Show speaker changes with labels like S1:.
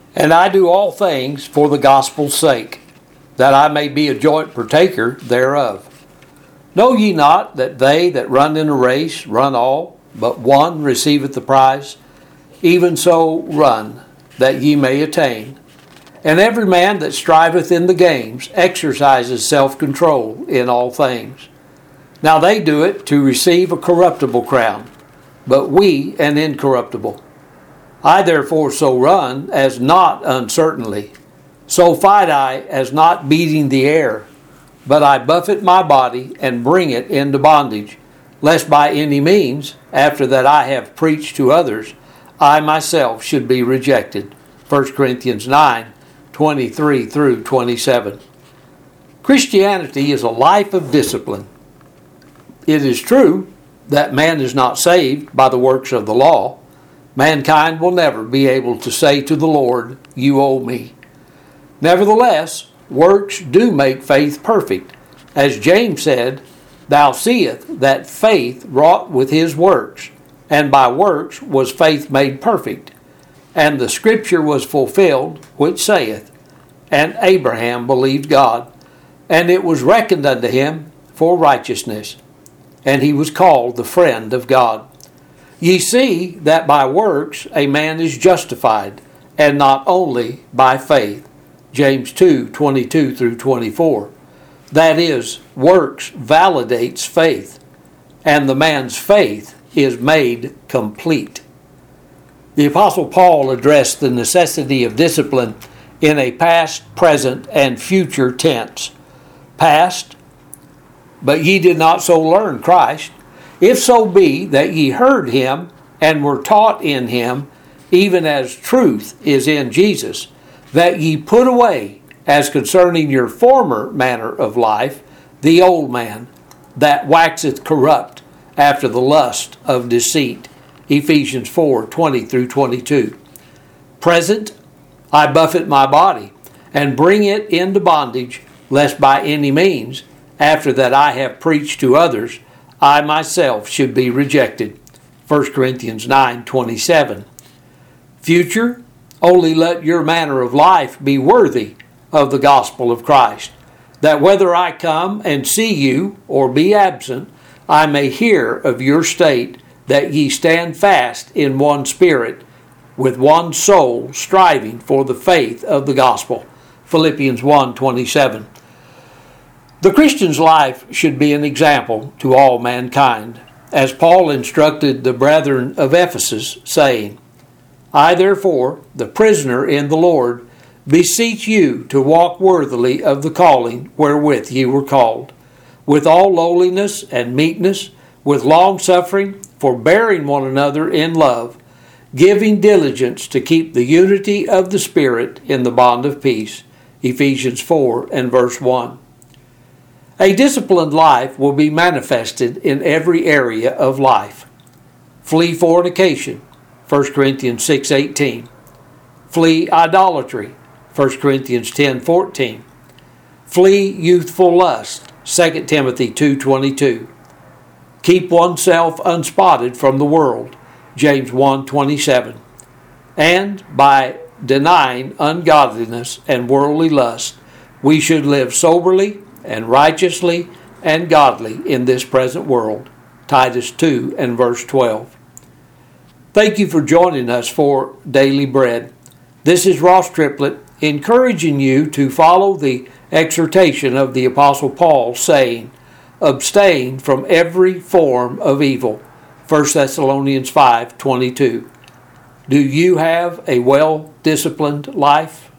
S1: And I do all things for the gospel's sake, that I may be a joint partaker thereof. Know ye not that they that run in a race run all, but one receiveth the prize? Even so run, that ye may attain. And every man that striveth in the games exercises self-control in all things. Now they do it to receive a corruptible crown, but we an incorruptible. I therefore so run as not uncertainly. So fight I as not beating the air, but I buffet my body and bring it into bondage, lest by any means, after that I have preached to others, I myself should be rejected. 1 Corinthians 9:23 through 27. Christianity is a life of discipline. It is true that man is not saved by the works of the law. Mankind will never be able to say to the Lord, "You owe me." Nevertheless, works do make faith perfect. As James said, "Thou seest that faith wrought with his works, and by works was faith made perfect. And the scripture was fulfilled, which saith, And Abraham believed God, and it was reckoned unto him for righteousness. And he was called the friend of God. Ye see that by works a man is justified, and not only by faith." James 2:22 through 24. That is, works validates faith, and the man's faith is made complete. The Apostle Paul addressed the necessity of discipline in a past, present, and future tense. Past, but ye did not so learn Christ, if so be that ye heard him and were taught in him, even as truth is in Jesus, that ye put away, as concerning your former manner of life, the old man, that waxeth corrupt after the lust of deceit. Ephesians 4:20 through 22. Present, I buffet my body, and bring it into bondage, lest by any means, after that I have preached to others, I myself should be rejected. 1 Corinthians 9:27. Future, only let your manner of life be worthy of the gospel of Christ, that whether I come and see you or be absent, I may hear of your state, that ye stand fast in one spirit, with one soul, striving for the faith of the gospel. Philippians 1:27. The Christian's life should be an example to all mankind, as Paul instructed the brethren of Ephesus, saying, I therefore, the prisoner in the Lord, beseech you to walk worthily of the calling wherewith ye were called, with all lowliness and meekness, with longsuffering, forbearing one another in love, giving diligence to keep the unity of the Spirit in the bond of peace. Ephesians 4 and verse 1. A disciplined life will be manifested in every area of life. Flee fornication, 1 Corinthians 6:18. Flee idolatry, 1 Corinthians 10:14. Flee youthful lust, 2 Timothy 2:22. Keep oneself unspotted from the world, James 1:27. And by denying ungodliness and worldly lust, we should live soberly and righteously and godly in this present world, Titus 2 and verse 12. Thank you for joining us for Daily Bread. This is Ross Triplett encouraging you to follow the exhortation of the Apostle Paul, saying, abstain from every form of evil, 1 Thessalonians 5:22. Do you have a well-disciplined life?